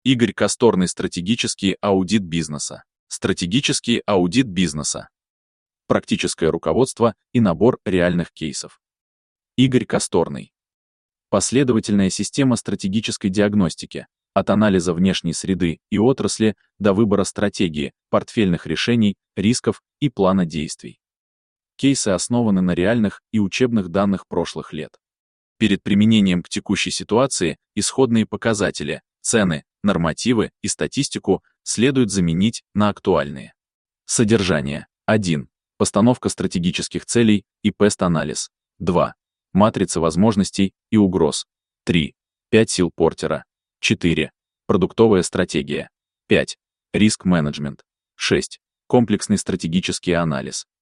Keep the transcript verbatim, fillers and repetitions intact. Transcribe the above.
Игорь Косторный. Стратегический аудит бизнеса. Стратегический аудит бизнеса. Практическое руководство и набор реальных кейсов. Игорь Косторный. Последовательная система стратегической диагностики, от анализа внешней среды и отрасли до выбора стратегии, портфельных решений, рисков и плана действий. Кейсы основаны на реальных и учебных данных прошлых лет. Перед применением к текущей ситуации исходные показатели, цены, нормативы и статистику следует заменить на актуальные. Содержание. один. Постановка стратегических целей и пест-анализ. два. Матрица возможностей и угроз. три. пять сил Портера. четыре. Продуктовая стратегия. пять. Риск-менеджмент. шесть. Комплексный стратегический анализ.